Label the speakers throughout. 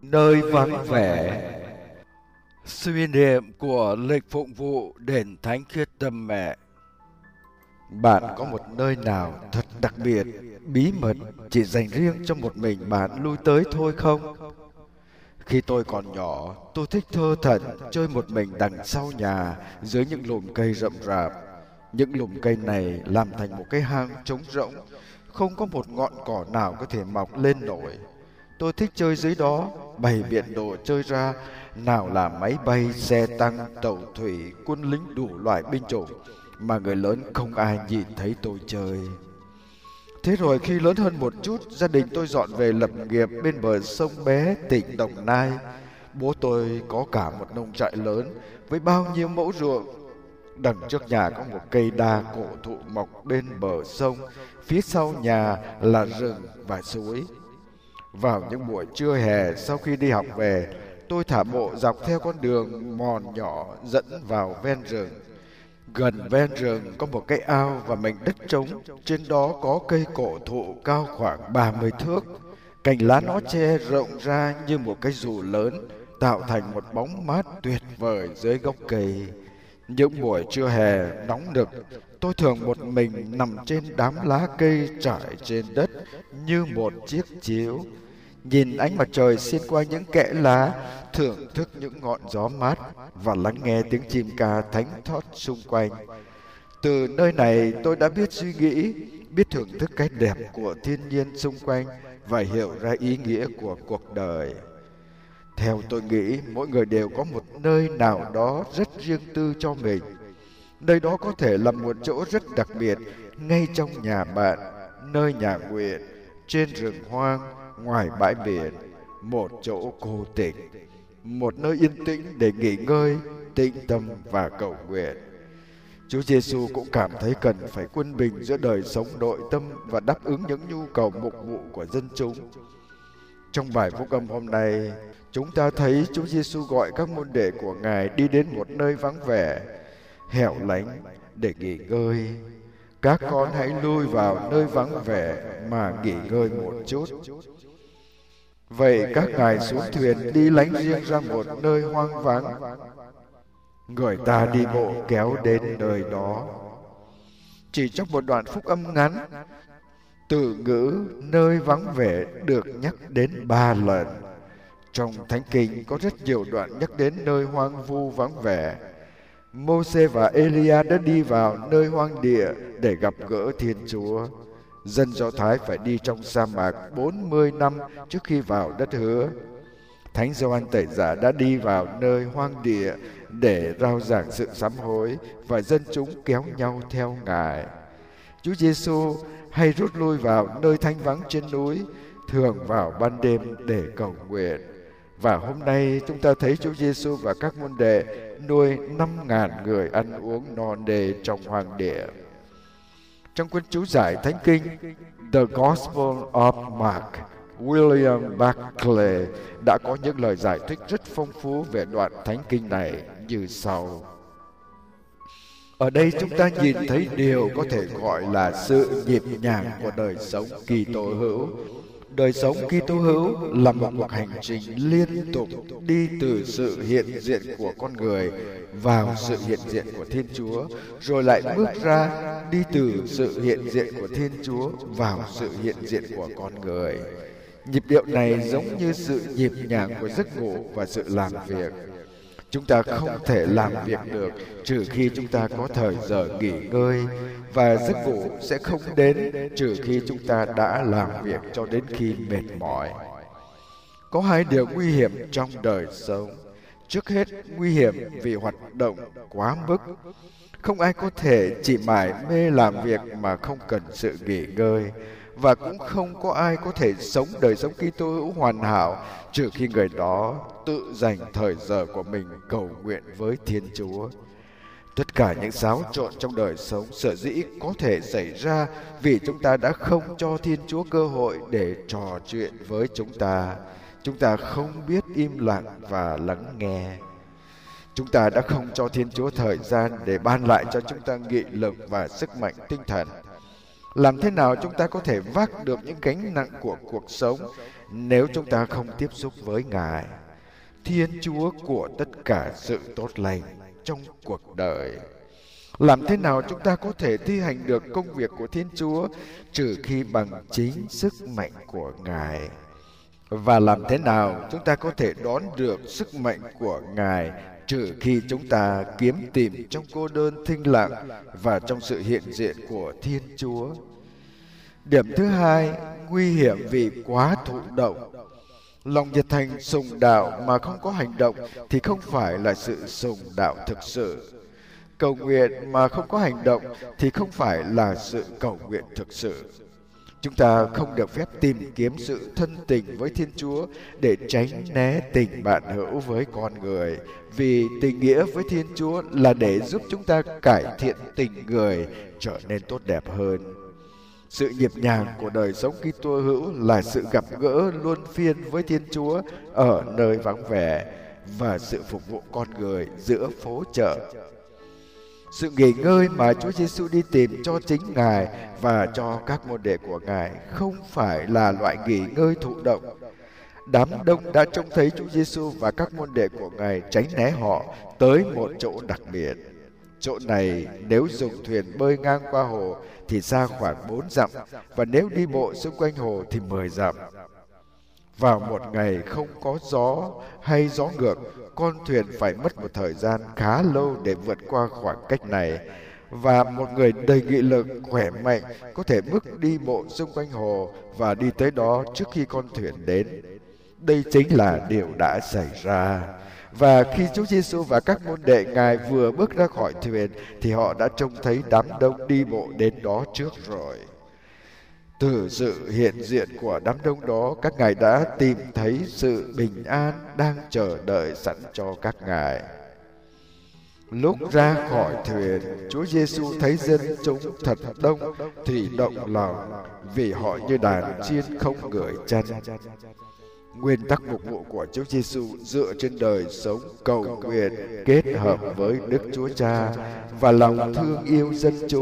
Speaker 1: Nơi vắng vẻ. Suy niệm của lịch phụng vụ đền Thánh Khiết Tâm Mẹ. Bạn có một nơi nào thật đặc biệt, bí mật, chỉ dành riêng cho một mình bạn lui tới thôi không? Khi tôi còn nhỏ, tôi thích thơ thẩn chơi một mình đằng sau nhà dưới những lùm cây rậm rạp. Những lùm cây này làm thành một cái hang trống rỗng, không có một ngọn cỏ nào có thể mọc lên nổi. Tôi thích chơi dưới đó, bày biện đồ chơi ra, nào là máy bay, xe tăng, tàu thủy, quân lính đủ loại binh chủng, mà người lớn không ai nhìn thấy tôi chơi. Thế rồi khi lớn hơn một chút, gia đình tôi dọn về lập nghiệp bên bờ sông Bé, tỉnh Đồng Nai. Bố tôi có cả một nông trại lớn với bao nhiêu mẫu ruộng. Đằng trước nhà có một cây đa cổ thụ mọc bên bờ sông, phía sau nhà là rừng và suối. Vào những buổi trưa hè sau khi đi học về, tôi thả bộ dọc theo con đường mòn nhỏ dẫn vào ven rừng. Gần ven rừng có một cái ao và mảnh đất trống, trên đó có cây cổ thụ cao khoảng 30 thước. Cành lá nó che rộng ra như một cái dù lớn, tạo thành một bóng mát tuyệt vời dưới gốc cây. Những buổi trưa hè nóng nực, tôi thường một mình nằm trên đám lá cây trải trên đất như một chiếc chiếu, nhìn ánh mặt trời xuyên qua những kẽ lá, thưởng thức những ngọn gió mát và lắng nghe tiếng chim ca thánh thót xung quanh. Từ nơi này tôi đã biết suy nghĩ, biết thưởng thức cái đẹp của thiên nhiên xung quanh và hiểu ra ý nghĩa của cuộc đời. Theo tôi nghĩ, mỗi người đều có một nơi nào đó rất riêng tư cho mình. Nơi đó có thể là một chỗ rất đặc biệt, ngay trong nhà bạn, nơi nhà nguyện, trên rừng hoang, ngoài bãi biển, một chỗ cô tịch, một nơi yên tĩnh để nghỉ ngơi, tĩnh tâm và cầu nguyện. Chúa Giêsu cũng cảm thấy cần phải quân bình giữa đời sống nội tâm và đáp ứng những nhu cầu mục vụ của dân chúng. Trong bài phúc âm hôm nay, chúng ta thấy Chúa Giêsu gọi các môn đệ của Ngài đi đến một nơi vắng vẻ, hẻo lánh để nghỉ ngơi. Các con hãy lui vào nơi vắng vẻ mà nghỉ ngơi một chút. Vậy các ngài xuống thuyền đi lánh riêng ra một nơi hoang vắng. Người ta đi bộ kéo đến nơi đó. Chỉ trong một đoạn phúc âm ngắn, từ ngữ nơi vắng vẻ được nhắc đến 3 lần. Trong Thánh Kinh có rất nhiều đoạn nhắc đến nơi hoang vu vắng vẻ. Mô-sê và Elia đã đi vào nơi hoang địa để gặp gỡ Thiên Chúa. Dân Do Thái phải đi trong sa mạc 40 năm trước khi vào đất hứa. Thánh Gioan Tẩy Giả đã đi vào nơi hoang địa để rao giảng sự sám hối và dân chúng kéo nhau theo Ngài. Chúa Giêsu hay rút lui vào nơi thanh vắng trên núi, thường vào ban đêm để cầu nguyện. Và hôm nay chúng ta thấy Chúa Giêsu và các môn đệ nuôi 5.000 người ăn uống no nê trong hoang địa. Trong cuốn chú giải Thánh Kinh The Gospel of Mark, William Barclay đã có những lời giải thích rất phong phú về đoạn Thánh Kinh này như sau. Ở đây chúng ta nhìn thấy điều có thể gọi là sự nhịp nhàng của đời sống Kitô hữu. Đời sống Kitô hữu là một cuộc hành trình liên tục đi từ sự hiện diện của con người vào sự hiện diện của Thiên Chúa, rồi lại bước ra đi từ sự hiện diện của Thiên Chúa vào sự hiện diện của con người. Nhịp điệu này giống như sự nhịp nhàng của giấc ngủ và sự làm việc. Chúng ta không thể làm việc được trừ khi chúng ta có thời giờ nghỉ ngơi, và giấc ngủ sẽ không đến trừ khi chúng ta đã làm việc cho đến khi mệt mỏi. Có 2 điều nguy hiểm trong đời sống. Trước hết, nguy hiểm vì hoạt động quá mức. Không ai có thể chỉ mải mê làm việc mà không cần sự nghỉ ngơi, và cũng không có ai có thể sống đời sống Kitô hữu hoàn hảo trừ khi người đó tự dành thời giờ của mình cầu nguyện với Thiên Chúa. Tất cả những xáo trộn trong đời sống sở dĩ có thể xảy ra vì chúng ta đã không cho Thiên Chúa cơ hội để trò chuyện với chúng ta. Chúng ta không biết im lặng và lắng nghe. Chúng ta đã không cho Thiên Chúa thời gian để ban lại cho chúng ta nghị lực và sức mạnh tinh thần. Làm thế nào chúng ta có thể vác được những gánh nặng của cuộc sống nếu chúng ta không tiếp xúc với Ngài, Thiên Chúa của tất cả sự tốt lành trong cuộc đời. Làm thế nào chúng ta có thể thi hành được công việc của Thiên Chúa trừ khi bằng chính sức mạnh của Ngài? Và làm thế nào chúng ta có thể đón được sức mạnh của Ngài trừ khi chúng ta kiếm tìm trong cô đơn thinh lặng và trong sự hiện diện của Thiên Chúa? Điểm thứ hai, nguy hiểm vì quá thụ động. Lòng nhiệt thành sùng đạo mà không có hành động thì không phải là sự sùng đạo thực sự. Cầu nguyện mà không có hành động thì không phải là sự cầu nguyện thực sự. Chúng ta không được phép tìm kiếm sự thân tình với Thiên Chúa để tránh né tình bạn hữu với con người, vì tình nghĩa với Thiên Chúa là để giúp chúng ta cải thiện tình người trở nên tốt đẹp hơn. Sự nhịp nhàng của đời sống Kitô hữu là sự gặp gỡ luân phiên với Thiên Chúa ở nơi vắng vẻ và sự phục vụ con người giữa phố chợ. Sự nghỉ ngơi mà Chúa Giêsu đi tìm cho chính Ngài và cho các môn đệ của Ngài không phải là loại nghỉ ngơi thụ động. Đám đông đã trông thấy Chúa Giêsu và các môn đệ của Ngài tránh né họ tới một chỗ đặc biệt. Chỗ này nếu dùng thuyền bơi ngang qua hồ thì xa khoảng 4 dặm, và nếu đi bộ xung quanh hồ thì 10 dặm. Vào một ngày không có gió hay gió ngược, con thuyền phải mất một thời gian khá lâu để vượt qua khoảng cách này, và một người đầy nghị lực, khỏe mạnh có thể bước đi bộ xung quanh hồ và đi tới đó trước khi con thuyền đến. Đây chính là điều đã xảy ra. Và khi Chúa Giêsu và các môn đệ Ngài vừa bước ra khỏi thuyền thì họ đã trông thấy đám đông đi bộ đến đó trước rồi. Từ sự hiện diện của đám đông đó, các ngài đã tìm thấy sự bình an đang chờ đợi sẵn cho các ngài. Lúc ra khỏi thuyền, Chúa Giêsu thấy dân chúng thật đông thì động lòng, vì họ như đàn chiên không ngởi chân. Nguyên tắc mục vụ của Chúa Giêsu dựa trên đời sống cầu nguyện kết hợp với Đức Chúa Cha và lòng thương yêu dân chúng.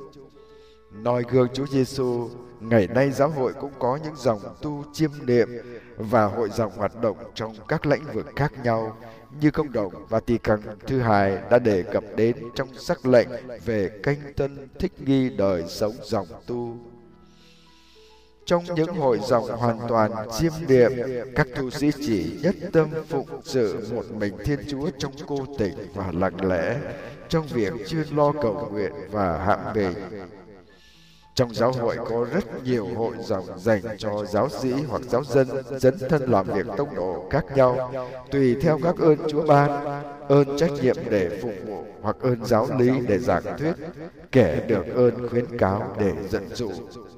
Speaker 1: Noi gương Chúa Giêsu, ngày nay giáo hội cũng có những dòng tu chiêm niệm và hội dòng hoạt động trong các lĩnh vực khác nhau, như Công đồng Vatican thứ hai đã đề cập đến trong sắc lệnh về canh tân thích nghi đời sống dòng tu. Trong những hội dòng hoàn toàn chiêm niệm, các tu sĩ chỉ nhất tâm phụng sự một mình Thiên Chúa trong cô tịch và lặng lẽ, trong việc chuyên lo cầu nguyện và hãm mình. Trong giáo hội có rất nhiều hội dòng dành cho giáo sĩ hoặc giáo dân dấn thân làm việc tông độ khác nhau, tùy theo các ơn Chúa ban, ơn trách nhiệm để phục vụ hoặc ơn giáo lý để giảng thuyết, kẻ được ơn khuyến cáo để dẫn dụ.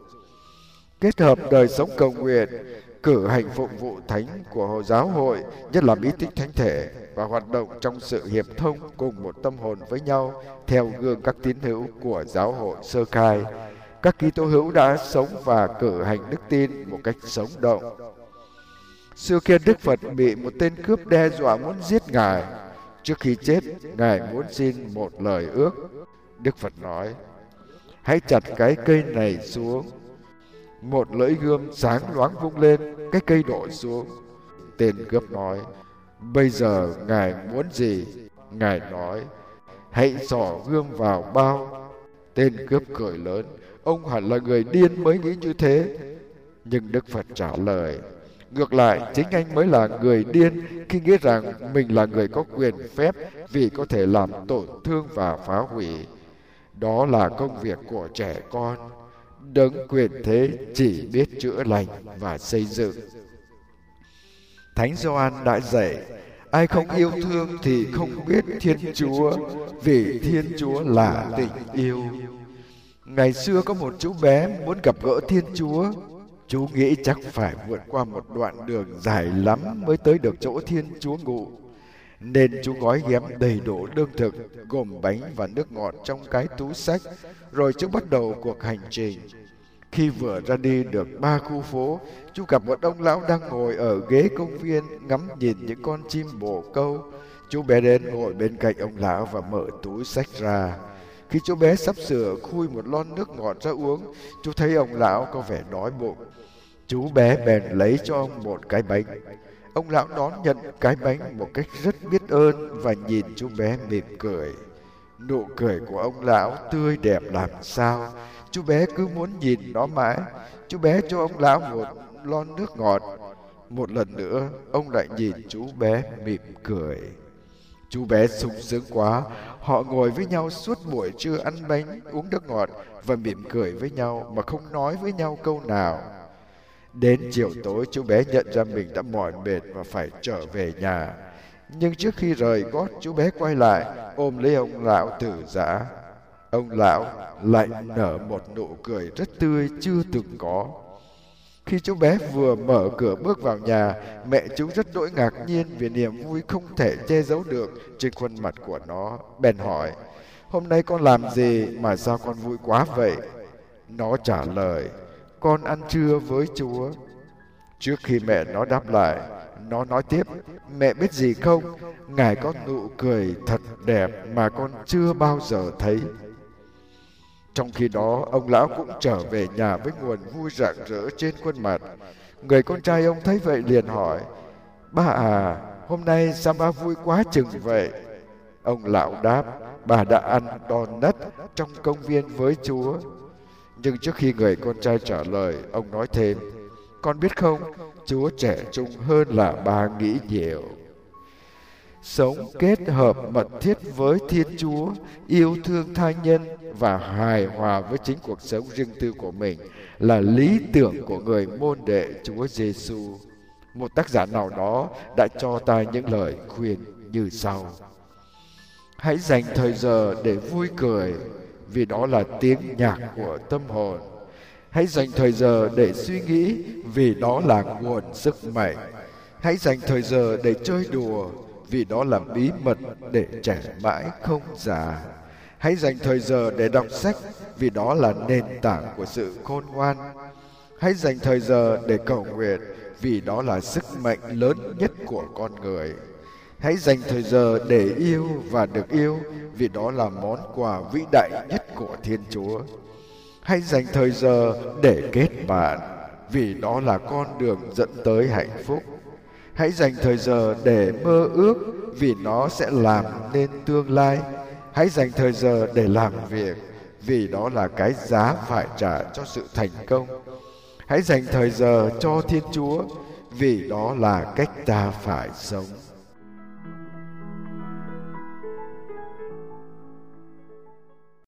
Speaker 1: Kết hợp đời sống cầu nguyện, cử hành phụng vụ thánh của giáo hội, nhất là bí tích thánh thể, và hoạt động trong sự hiệp thông cùng một tâm hồn với nhau theo gương các tín hữu của giáo hội sơ khai. Các Kitô hữu đã sống và cử hành đức tin một cách sống động. Xưa kia Đức Phật bị một tên cướp đe dọa muốn giết Ngài. Trước khi chết, Ngài muốn xin một lời ước. Đức Phật nói: hãy chặt cái cây này xuống. Một lưỡi gươm sáng loáng vung lên, cái cây đổ xuống. Tên cướp nói: bây giờ Ngài muốn gì? Ngài nói: hãy xỏ gươm vào bao. Tên cướp cười lớn: ông hẳn là người điên mới nghĩ như thế. Nhưng Đức Phật trả lời: ngược lại, chính anh mới là người điên khi nghĩ rằng mình là người có quyền phép vì có thể làm tổn thương và phá hủy. Đó là công việc của trẻ con. Đấng quyền thế chỉ biết chữa lành và xây dựng. Thánh Gioan đã dạy: ai không yêu thương thì không biết Thiên Chúa, vì Thiên Chúa là tình yêu. Ngày xưa có một chú bé muốn gặp gỡ Thiên Chúa. Chú nghĩ chắc phải vượt qua một đoạn đường dài lắm mới tới được chỗ Thiên Chúa ngụ, nên chú gói ghém đầy đủ lương thực gồm bánh và nước ngọt trong cái túi xách, rồi chú bắt đầu cuộc hành trình. Khi vừa ra đi được 3 khu phố, chú gặp một ông lão đang ngồi ở ghế công viên ngắm nhìn những con chim bồ câu. Chú bé đến ngồi bên cạnh ông lão và mở túi xách ra. Khi chú bé sắp sửa khui một lon nước ngọt ra uống, chú thấy ông lão có vẻ đói bụng. Chú bé bèn lấy cho ông một cái bánh. Ông lão đón nhận cái bánh một cách rất biết ơn và nhìn chú bé mỉm cười. Nụ cười của ông lão tươi đẹp làm sao, chú bé cứ muốn nhìn nó mãi. Chú bé cho ông lão một lon nước ngọt. Một lần nữa, ông lại nhìn chú bé mỉm cười. Chú bé sung sướng quá, họ ngồi với nhau suốt buổi trưa ăn bánh, uống nước ngọt và mỉm cười với nhau mà không nói với nhau câu nào. Đến chiều tối, chú bé nhận ra mình đã mỏi mệt và phải trở về nhà. Nhưng trước khi rời gót, chú bé quay lại, ôm lấy ông lão từ giã. Ông lão lại nở một nụ cười rất tươi chưa từng có. Khi chú bé vừa mở cửa bước vào nhà, mẹ chú rất đỗi ngạc nhiên vì niềm vui không thể che giấu được trên khuôn mặt của nó. Bèn hỏi, hôm nay con làm gì mà sao con vui quá vậy? Nó trả lời, con ăn trưa với Chúa. Trước khi mẹ nó đáp lại, nó nói tiếp, mẹ biết gì không? Ngài có nụ cười thật đẹp mà con chưa bao giờ thấy. Trong khi đó, ông lão cũng trở về nhà với nguồn vui rạng rỡ trên khuôn mặt. Người con trai ông thấy vậy liền hỏi, ba à, hôm nay sao ba vui quá chừng vậy? Ông lão đáp, bà đã ăn đòn nất trong công viên với Chúa. Nhưng trước khi người con trai trả lời, ông nói thêm, con biết không, Chúa trẻ trung hơn là ba nghĩ nhiều. Sống kết hợp mật thiết với Thiên Chúa, yêu thương tha nhân và hài hòa với chính cuộc sống riêng tư của mình là lý tưởng của người môn đệ Chúa Giêsu. Một tác giả nào đó đã cho ta những lời khuyên như sau: hãy dành thời giờ để vui cười, vì đó là tiếng nhạc của tâm hồn. Hãy dành thời giờ để suy nghĩ, vì đó là nguồn sức mạnh. Hãy dành thời giờ để chơi đùa, vì đó là bí mật để trẻ mãi không già. Hãy dành thời giờ để đọc sách, vì đó là nền tảng của sự khôn ngoan. Hãy dành thời giờ để cầu nguyện, vì đó là sức mạnh lớn nhất của con người. Hãy dành thời giờ để yêu và được yêu, vì đó là món quà vĩ đại nhất của Thiên Chúa. Hãy dành thời giờ để kết bạn, vì đó là con đường dẫn tới hạnh phúc. Hãy dành thời giờ để mơ ước, vì nó sẽ làm nên tương lai. Hãy dành thời giờ để làm việc, vì đó là cái giá phải trả cho sự thành công. Hãy dành thời giờ cho Thiên Chúa, vì đó là cách ta phải sống.